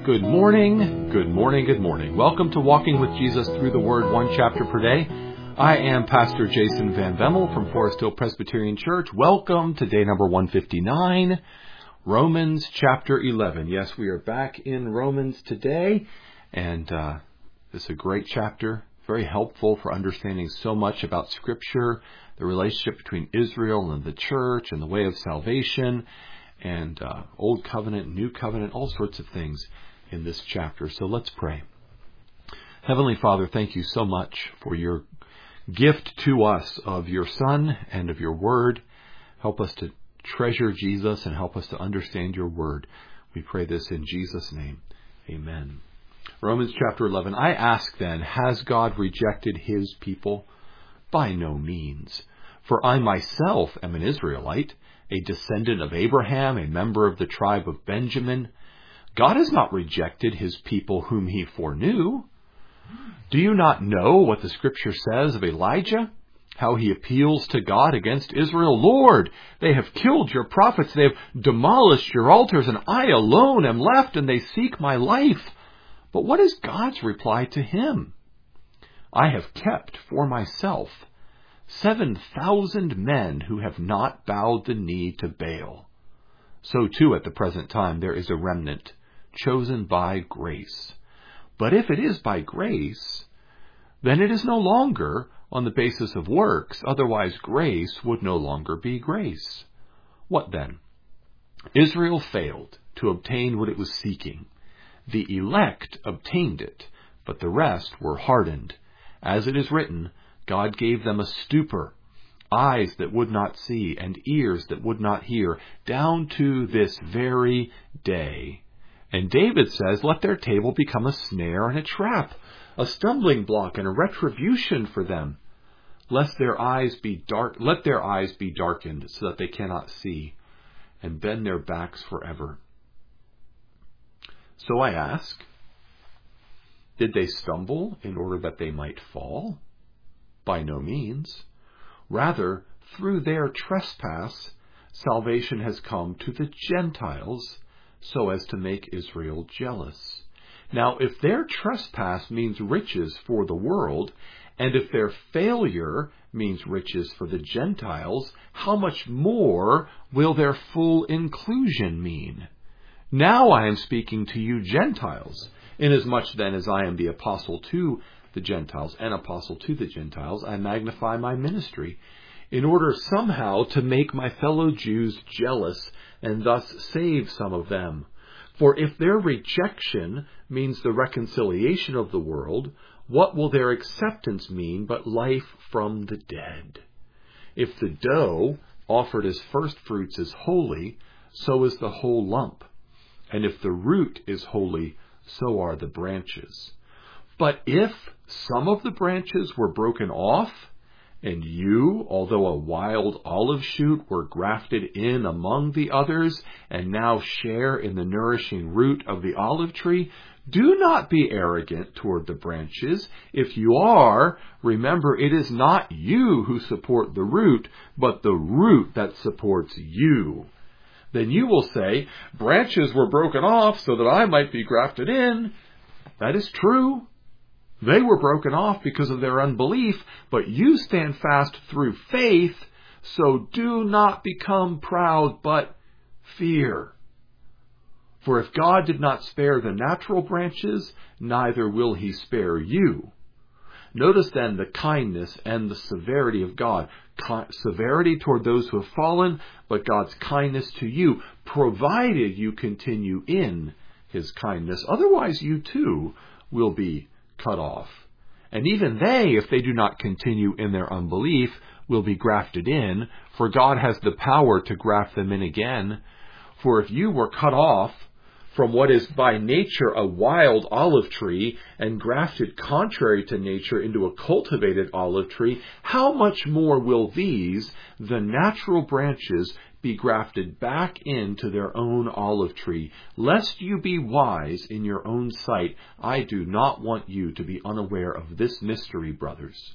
Good morning, good morning, good morning. Welcome to Walking with Jesus Through the Word, one chapter per day. I am Pastor Jason Van Bemmel from Forest Hill Presbyterian Church. Welcome to day number 159, Romans chapter 11. Yes, we are back in Romans today, and this is a great chapter, very helpful for understanding so much about Scripture, the relationship between Israel and the church, and the way of salvation, and Old Covenant, New Covenant, all sorts of things in this chapter. So let's pray. Heavenly Father, thank you so much for your gift to us of your Son and of your Word. Help us to treasure Jesus and help us to understand your Word. We pray this in Jesus' name. Amen. Romans chapter 11. I ask then, has God rejected his people? By no means. For I myself am an Israelite, a descendant of Abraham, a member of the tribe of Benjamin. God has not rejected his people whom he foreknew. Do you not know what the Scripture says of Elijah? How he appeals to God against Israel? Lord, they have killed your prophets, they have demolished your altars, and I alone am left, and they seek my life. But what is God's reply to him? I have kept for myself 7,000 men who have not bowed the knee to Baal. So too at the present time there is a remnant, chosen by grace. But if it is by grace, then it is no longer on the basis of works, otherwise grace would no longer be grace. What then? Israel failed to obtain what it was seeking. The elect obtained it, but the rest were hardened. As it is written, God gave them a stupor, eyes that would not see, and ears that would not hear, down to this very day. And David says, let their table become a snare and a trap, a stumbling block and a retribution for them. Let their eyes be darkened so that they cannot see, and bend their backs forever. So I ask, did they stumble in order that they might fall? By no means. Rather, through their trespass, salvation has come to the Gentiles, so as to make Israel jealous. Now, if their trespass means riches for the world, and if their failure means riches for the Gentiles, how much more will their full inclusion mean? Now I am speaking to you Gentiles, inasmuch then as I am the apostle to the Gentiles, and apostle to the Gentiles, I magnify my ministry, in order somehow to make my fellow Jews jealous, and thus save some of them. For if their rejection means the reconciliation of the world, what will their acceptance mean but life from the dead? If the dough offered as first fruits is holy, so is the whole lump. And if the root is holy, so are the branches. But if some of the branches were broken off, and you, although a wild olive shoot, were grafted in among the others, and now share in the nourishing root of the olive tree, do not be arrogant toward the branches. If you are, remember it is not you who support the root, but the root that supports you. Then you will say, branches were broken off so that I might be grafted in. That is true. They were broken off because of their unbelief, but you stand fast through faith, so do not become proud, but fear. For if God did not spare the natural branches, neither will he spare you. Notice then the kindness and the severity of God. Severity toward those who have fallen, but God's kindness to you, provided you continue in his kindness. Otherwise you too will be cut off. And even they, if they do not continue in their unbelief, will be grafted in, for God has the power to graft them in again. For if you were cut off from what is by nature a wild olive tree, and grafted contrary to nature into a cultivated olive tree, how much more will these, the natural branches, be grafted back into their own olive tree? Lest you be wise in your own sight, I do not want you to be unaware of this mystery, brothers.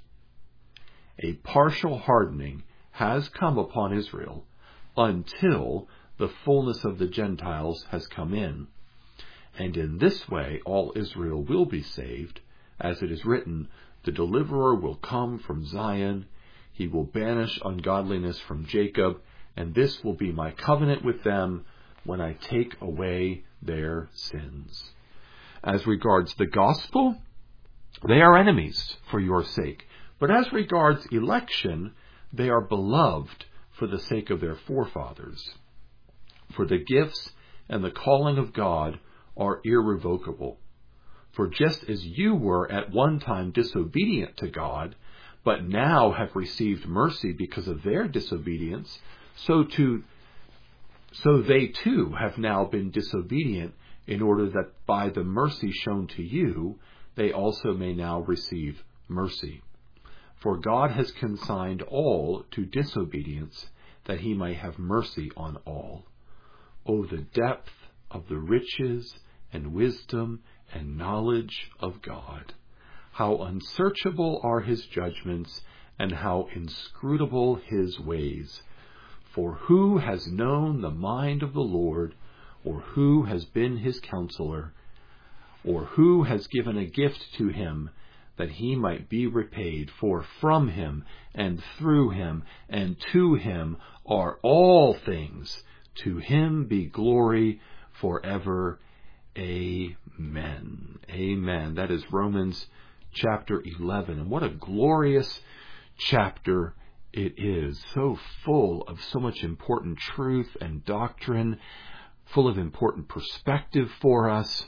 A partial hardening has come upon Israel until the fullness of the Gentiles has come in. And in this way all Israel will be saved, as it is written, the deliverer will come from Zion, he will banish ungodliness from Jacob, and this will be my covenant with them when I take away their sins. As regards the gospel, they are enemies for your sake. But as regards election, they are beloved for the sake of their forefathers. For the gifts and the calling of God are irrevocable. For just as you were at one time disobedient to God, but now have received mercy because of their disobedience, so they too have now been disobedient, in order that by the mercy shown to you, they also may now receive mercy. For God has consigned all to disobedience, that he may have mercy on all. O the depth of the riches and wisdom and knowledge of God! How unsearchable are his judgments, and how inscrutable his ways! For who has known the mind of the Lord, or who has been his counselor, or who has given a gift to him, that he might be repaid? For from him, and through him, and to him are all things. To him be glory forever. Amen. Amen. That is Romans chapter 11. And what a glorious chapter it is. So full of so much important truth and doctrine, full of important perspective for us.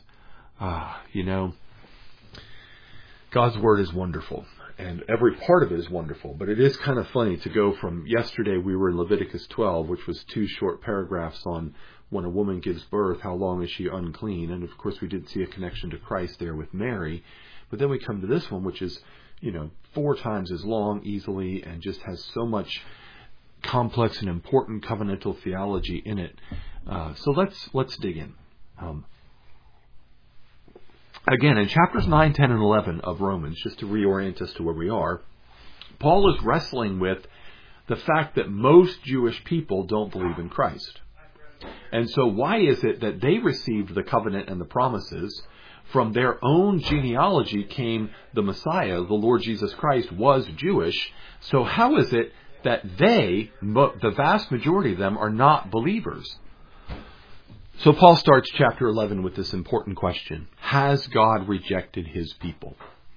God's Word is wonderful, and every part of it is wonderful, but it is kind of funny to go from yesterday we were in Leviticus 12, which was 2 short paragraphs on when a woman gives birth, how long is she unclean? And of course we did see a connection to Christ there with Mary, but then we come to this one, which is, 4 times as long easily, and just has so much complex and important covenantal theology in it. So let's dig in. Again, in chapters 9, 10, and 11 of Romans, just to reorient us to where we are, Paul is wrestling with the fact that most Jewish people don't believe in Christ. And so why is it that they received the covenant and the promises? From their own genealogy came the Messiah, the Lord Jesus Christ, was Jewish. So how is it that they, the vast majority of them, are not believers? So Paul starts chapter 11 with this important question. Has God rejected his people?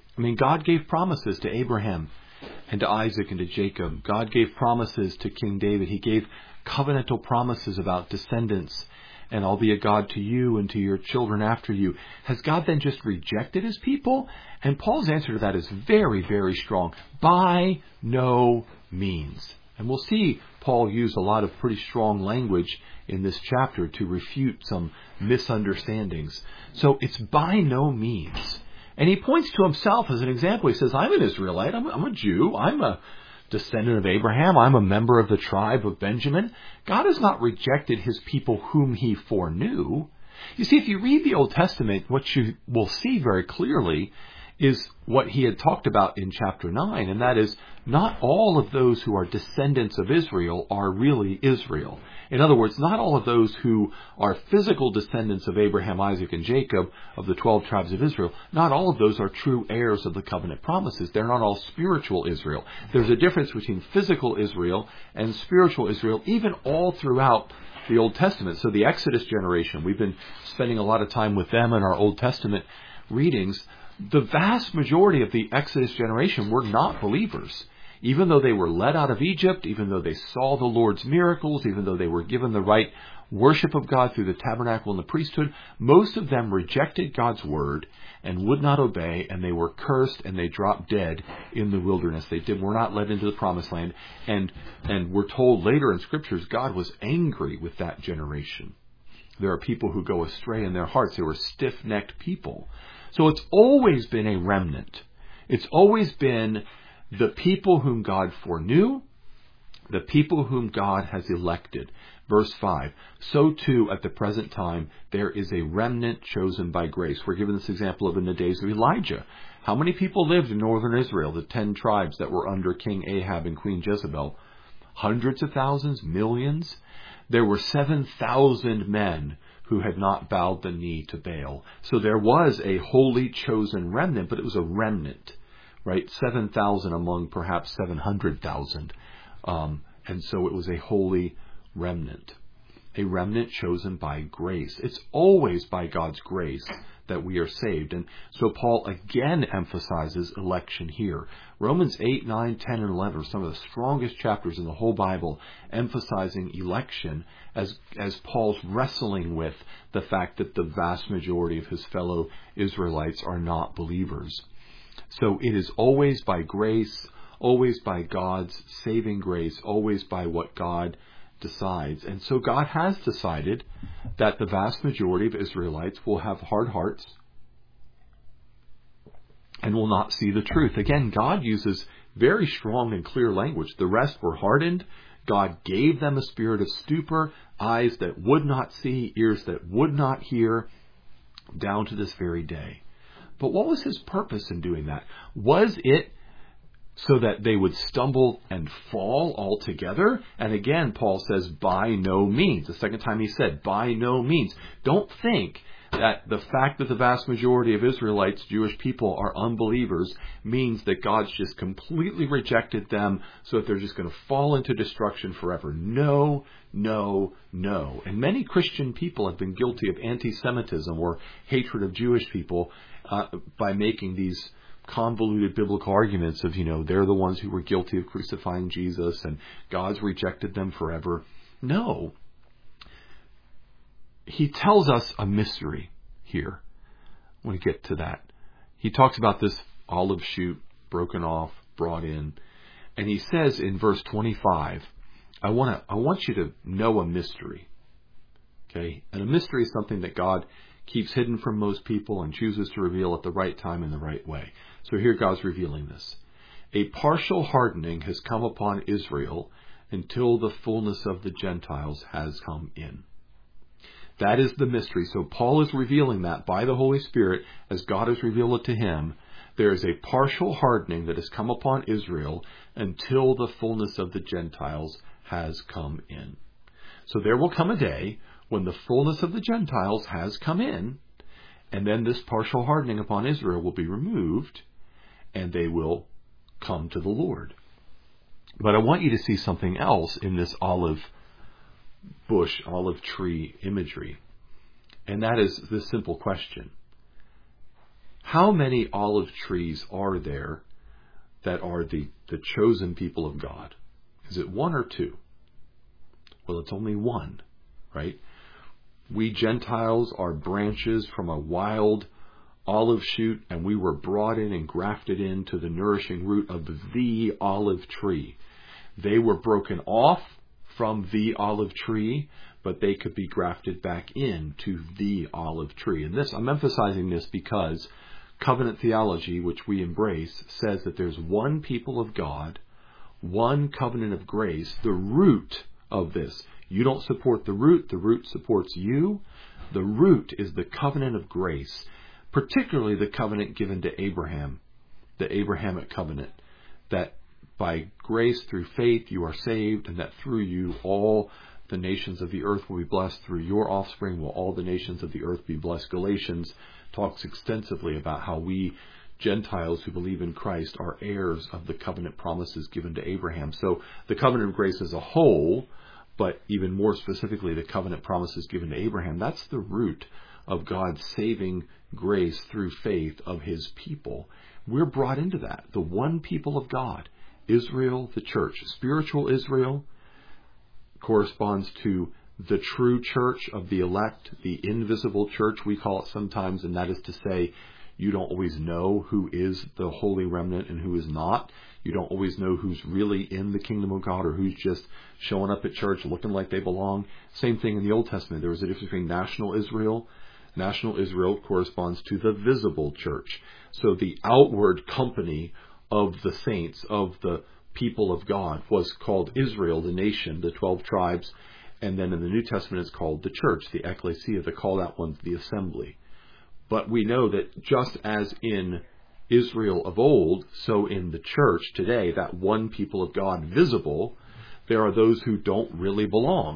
God gave promises to Abraham and to Isaac and to Jacob. God gave promises to King David. He gave covenantal promises about descendants, and I'll be a God to you and to your children after you. Has God then just rejected his people? And Paul's answer to that is very, very strong. By no means. And we'll see Paul use a lot of pretty strong language in this chapter to refute some misunderstandings. So it's by no means. And he points to himself as an example. He says, I'm an Israelite. I'm a Jew. I'm a descendant of Abraham. I'm a member of the tribe of Benjamin. God has not rejected his people whom he foreknew. You see, if you read the Old Testament, what you will see very clearly is what he had talked about in chapter 9, and that is not all of those who are descendants of Israel are really Israel. In other words, not all of those who are physical descendants of Abraham, Isaac, and Jacob, of the 12 tribes of Israel, not all of those are true heirs of the covenant promises. They're not all spiritual Israel. There's a difference between physical Israel and spiritual Israel, even all throughout the Old Testament. So the Exodus generation, we've been spending a lot of time with them in our Old Testament readings. The vast majority of the Exodus generation were not believers. Even though they were led out of Egypt, even though they saw the Lord's miracles, even though they were given the right worship of God through the tabernacle and the priesthood, most of them rejected God's word and would not obey, and they were cursed and they dropped dead in the wilderness. They were not led into the promised land. And we're told later in scriptures, God was angry with that generation. There are people who go astray in their hearts. They were stiff-necked people. So it's always been a remnant. It's always been the people whom God foreknew, the people whom God has elected. Verse 5, so too at the present time there is a remnant chosen by grace. We're given this example of in the days of Elijah. How many people lived in northern Israel, the 10 tribes that were under King Ahab and Queen Jezebel? Hundreds of thousands, millions? There were 7,000 men who had not bowed the knee to Baal. So there was a holy chosen remnant, but it was a remnant, right? 7,000 among perhaps 700,000. And so it was a holy remnant, a remnant chosen by grace. It's always by God's grace that we are saved. And so Paul again emphasizes election here. Romans 8, 9, 10, and 11 are some of the strongest chapters in the whole Bible, emphasizing election as Paul's wrestling with the fact that the vast majority of his fellow Israelites are not believers. So it is always by grace, always by God's saving grace, always by what God decides. And so God has decided that the vast majority of Israelites will have hard hearts and will not see the truth. Again, God uses very strong and clear language. The rest were hardened. God gave them a spirit of stupor, eyes that would not see, ears that would not hear, down to this very day. But what was his purpose in doing that? Was it so that they would stumble and fall altogether? And again, Paul says, by no means. The second time he said, by no means. Don't think that the fact that the vast majority of Israelites, Jewish people, are unbelievers means that God's just completely rejected them so that they're just going to fall into destruction forever. No, no, no. And many Christian people have been guilty of anti-Semitism or hatred of Jewish people by making these convoluted biblical arguments of, they're the ones who were guilty of crucifying Jesus and God's rejected them forever. No. He tells us a mystery here when we get to that. He talks about this olive shoot broken off, brought in, and he says in verse 25, I want you to know a mystery. Okay? And a mystery is something that God keeps hidden from most people and chooses to reveal at the right time in the right way. So here God's revealing this. A partial hardening has come upon Israel until the fullness of the Gentiles has come in. That is the mystery. So Paul is revealing that by the Holy Spirit as God has revealed it to him. There is a partial hardening that has come upon Israel until the fullness of the Gentiles has come in. So there will come a day when the fullness of the Gentiles has come in, and then this partial hardening upon Israel will be removed, and they will come to the Lord. But I want you to see something else in this olive bush, olive tree imagery, and that is this simple question. How many olive trees are there that are the chosen people of God? Is it one or two? Well, it's only one, right? We Gentiles are branches from a wild olive shoot, and we were brought in and grafted into the nourishing root of the olive tree. They were broken off from the olive tree, but they could be grafted back into the olive tree. And this, I'm emphasizing this because covenant theology, which we embrace, says that there's one people of God, one covenant of grace, the root of this. You don't support the root supports you. The root is the covenant of grace, particularly the covenant given to Abraham, the Abrahamic covenant, that by grace through faith you are saved, and that through you all the nations of the earth will be blessed. Through your offspring will all the nations of the earth be blessed. Galatians talks extensively about how we Gentiles who believe in Christ are heirs of the covenant promises given to Abraham. So the covenant of grace as a whole, but even more specifically the covenant promises given to Abraham, that's the root of God's saving grace through faith of his people. We're brought into that. The one people of God, Israel, the church. Spiritual Israel corresponds to the true church of the elect, the invisible church, we call it sometimes, and that is to say, you don't always know who is the holy remnant and who is not. You don't always know who's really in the kingdom of God or who's just showing up at church looking like they belong. Same thing in the Old Testament. There was a difference between national Israel. National Israel corresponds to the visible church. So the outward company of the saints, of the people of God, was called Israel, the nation, the 12 tribes. And then in the New Testament it's called the church, the ecclesia, the called out ones, the assembly. But we know that just as in Israel of old, so in the church today, that one people of God visible, there are those who don't really belong.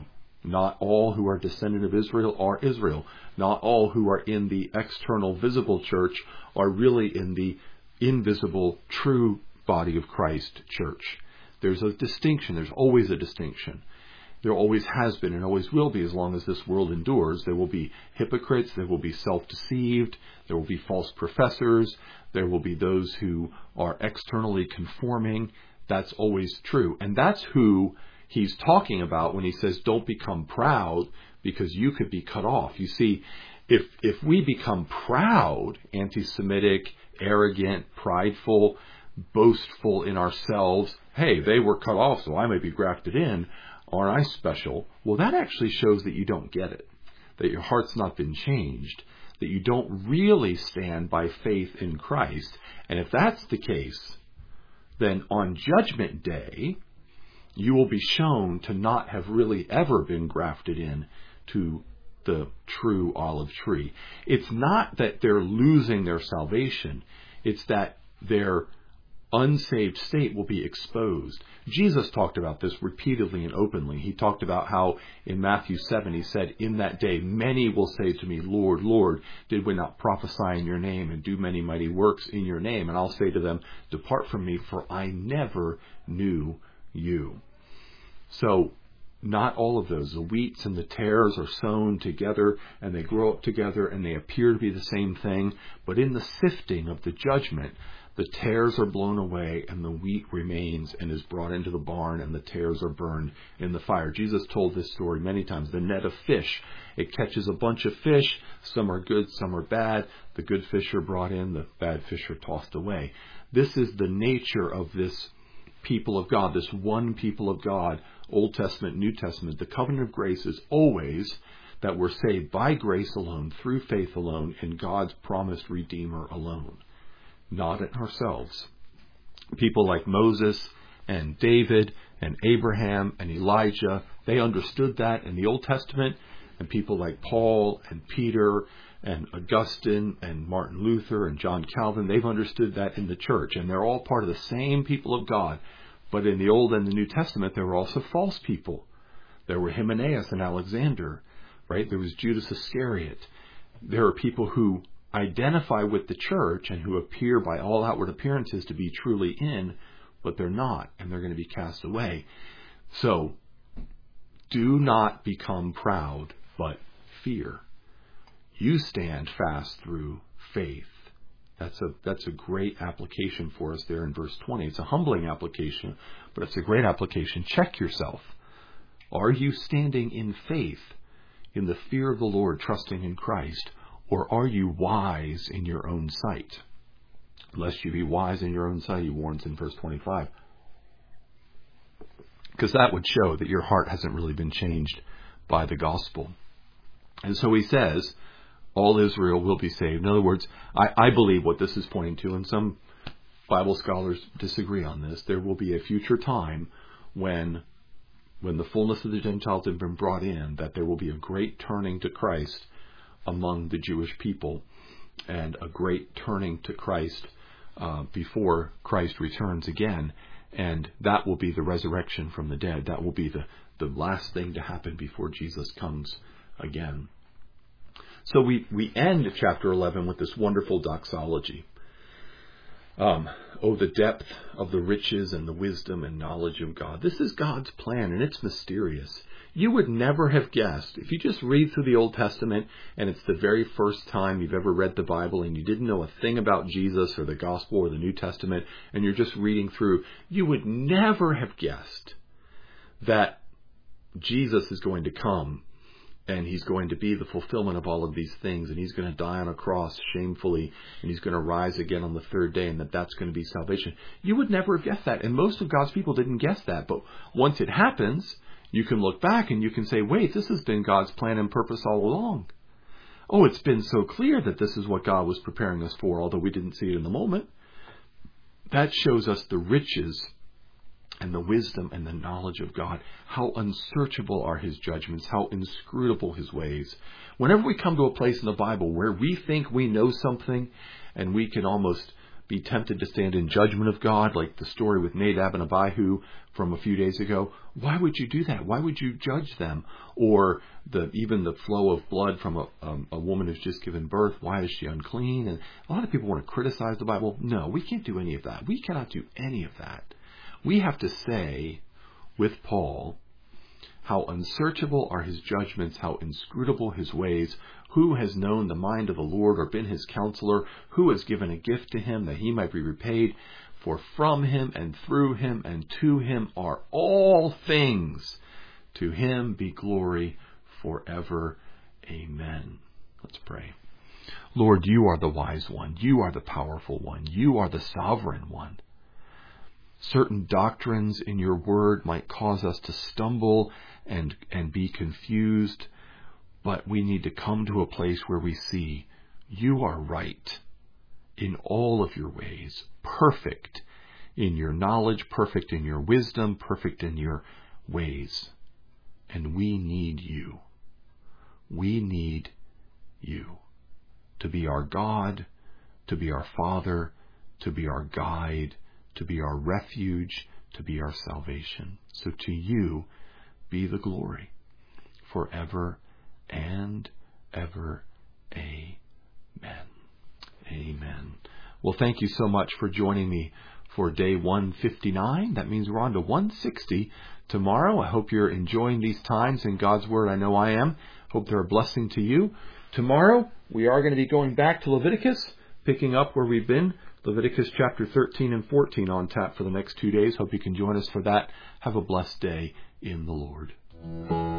Not all who are descendant of Israel are Israel. Not all who are in the external visible church are really in the invisible true body of Christ church. There's a distinction. There's always a distinction. There always has been and always will be as long as this world endures. There will be hypocrites. There will be self-deceived. There will be false professors. There will be those who are externally conforming. That's always true. And that's who he's talking about when he says, don't become proud because you could be cut off. You see, if we become proud, anti-Semitic, arrogant, prideful, boastful in ourselves, hey, they were cut off, so I may be grafted in. Aren't I special? Well, that actually shows that you don't get it, that your heart's not been changed, that you don't really stand by faith in Christ. And if that's the case, then on Judgment Day, you will be shown to not have really ever been grafted in to the true olive tree. It's not that they're losing their salvation. It's that their unsaved state will be exposed. Jesus talked about this repeatedly and openly. He talked about how in Matthew 7 he said, in that day many will say to me, Lord, Lord, did we not prophesy in your name and do many mighty works in your name? And I'll say to them, depart from me, for I never knew you. So not all of those. The wheats and the tares are sown together and they grow up together and they appear to be the same thing. But in the sifting of the judgment, the tares are blown away and the wheat remains and is brought into the barn and the tares are burned in the fire. Jesus told this story many times. The net of fish, it catches a bunch of fish. Some are good, some are bad. The good fish are brought in, the bad fish are tossed away. This is the nature of this people of God, this one people of God, Old Testament, New Testament. The covenant of grace is always that we're saved by grace alone, through faith alone, in God's promised Redeemer alone. Not in ourselves. People like Moses and David and Abraham and Elijah, they understood that in the Old Testament, and people like Paul and Peter and Augustine and Martin Luther and John Calvin, they've understood that in the church, and they're all part of the same people of God. But in the Old and the New Testament, there were also false people. There were Hymenaeus and Alexander, right? There was Judas Iscariot. There are people who identify with the church and who appear by all outward appearances to be truly in, but they're not, and they're going to be cast away. So, do not become proud, but fear. You stand fast through faith. That's a great application for us there in verse 20. It's a humbling application, but it's a great application. Check yourself. Are you standing in faith, in the fear of the Lord, trusting in Christ? Or are you wise in your own sight? Lest you be wise in your own sight, he warns in verse 25. Because that would show that your heart hasn't really been changed by the gospel. And so he says, all Israel will be saved. In other words, I believe what this is pointing to, and some Bible scholars disagree on this, there will be a future time when the fullness of the Gentiles have been brought in, that there will be a great turning to Christ among the Jewish people, and a great turning to Christ before Christ returns again, and that will be the resurrection from the dead. That will be the last thing to happen before Jesus comes again. So we end chapter 11 with this wonderful doxology. Oh, the depth of the riches and the wisdom and knowledge of God. This is God's plan, and it's mysterious. You would never have guessed, if you just read through the Old Testament and it's the very first time you've ever read the Bible and you didn't know a thing about Jesus or the Gospel or the New Testament, and you're just reading through, you would never have guessed that Jesus is going to come and he's going to be the fulfillment of all of these things, and he's going to die on a cross shamefully, and he's going to rise again on the third day, and that's going to be salvation. You would never have guessed that, and most of God's people didn't guess that. But once it happens, you can look back and you can say, wait, this has been God's plan and purpose all along. Oh, it's been so clear that this is what God was preparing us for, although we didn't see it in the moment. That shows us the riches and the wisdom and the knowledge of God. How unsearchable are his judgments, how inscrutable his ways. Whenever we come to a place in the Bible where we think we know something and we can almost be tempted to stand in judgment of God, like the story with Nadab and Abihu from a few days ago. Why would you do that? Why would you judge them? Or even the flow of blood from a woman who's just given birth. Why is she unclean? And a lot of people want to criticize the Bible. No, we can't do any of that. We cannot do any of that. We have to say with Paul, how unsearchable are his judgments, how inscrutable his ways. Who has known the mind of the Lord, or been his counselor? Who has given a gift to him that he might be repaid? For from him and through him and to him are all things. To him be glory forever. Amen. Let's pray. Lord, you are the wise one. You are the powerful one. You are the sovereign one. Certain doctrines in your word might cause us to stumble and be confused, but we need to come to a place where we see you are right in all of your ways, perfect in your knowledge, perfect in your wisdom, perfect in your ways. And we need you. We need you to be our God, to be our Father, to be our guide, to be our refuge, to be our salvation. So to you be the glory forever and ever. Amen. Amen. Well, thank you so much for joining me for day 159. That means we're on to 160 tomorrow. I hope you're enjoying these times in God's Word. I know I am. Hope they're a blessing to you. Tomorrow, we are going to be going back to Leviticus, picking up where we've been. Leviticus chapter 13 and 14 on tap for the next 2 days. Hope you can join us for that. Have a blessed day in the Lord.